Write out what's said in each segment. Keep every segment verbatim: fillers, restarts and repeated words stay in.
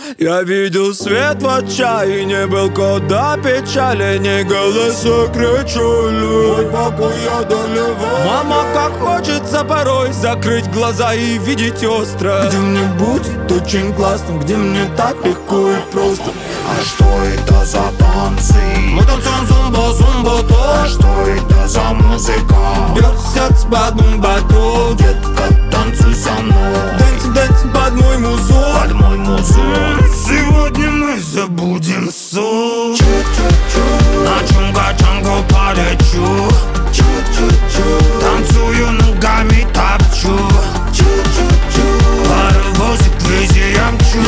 Я видел свет в отчаянии, был куда печали, не голоса кричали. Мой папу я доливал. Мама, как хочется порой закрыть глаза и видеть остро. Где мне будет очень классно, где мне так легко и просто. А что это за танцы? Мы танцуем зумба-зумба-то. А что это за музыка? Бьет сердце под мой батут. Детка, танцуй со мной. Дэнси, дэнси под мой музон. Под мой музон. Сегодня мы забудем сон. Чу-чу-чу. На чунга-чангу полечу. Чу-чу-чу. Танцую ногами, топчу. Чу-чу-чу. Паровозик вези я мчу.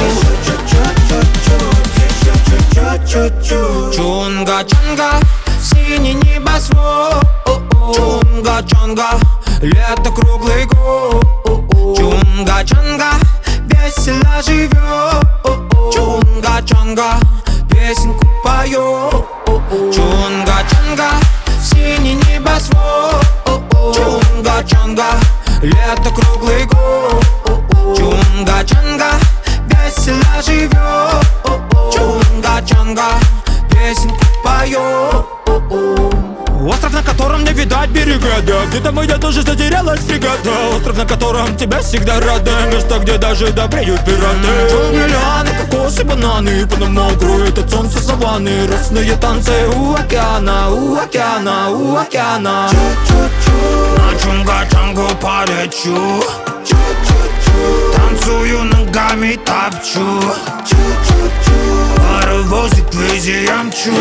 Чу-чу-чу. Чунга-чанга, синий небосвод. Чунга-чанга, лето круглый год. Чунга-чанга, весело живет. Чунга-чанга, песенку поет. Чунга-чанга, синий небосвод. Чунга-чанга, лето круглый год. Чунга-чанга, весело живет. Чунга-чанга, песенку поет. Остров, на котором не видать берега, да. Где-то моя тоже затерялась фрегата. Остров, на котором тебя всегда рады. Место, где даже добреют пираты. Джунгли, лианы, кокосы, бананы. Панама кроет от солнца саванны. Росные танцы у океана, у океана, у океана. Чу-чу-чу. На чунга-чангу полечу. Чу-чу-чу. Танцую ногами, топчу. Чу-чу-чу. Паровозик вези я мчу.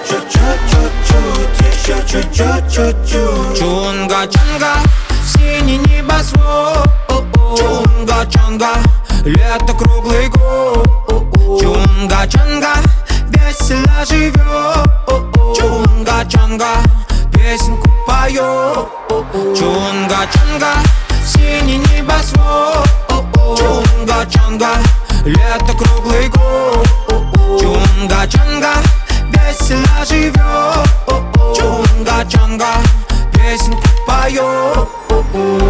Чу-чу-чу. Чунга-чанга, синий небосвод. Чунга-чанга, лето круглый год. Чунга-чанга, весело живет. Чунга-чанга, песенку поет. Чунга-чанга, синий небосвод. Чунга-чанга, лето круглый год. Чунга-чанга, весело живет. Чунга-чанга, песенку поет.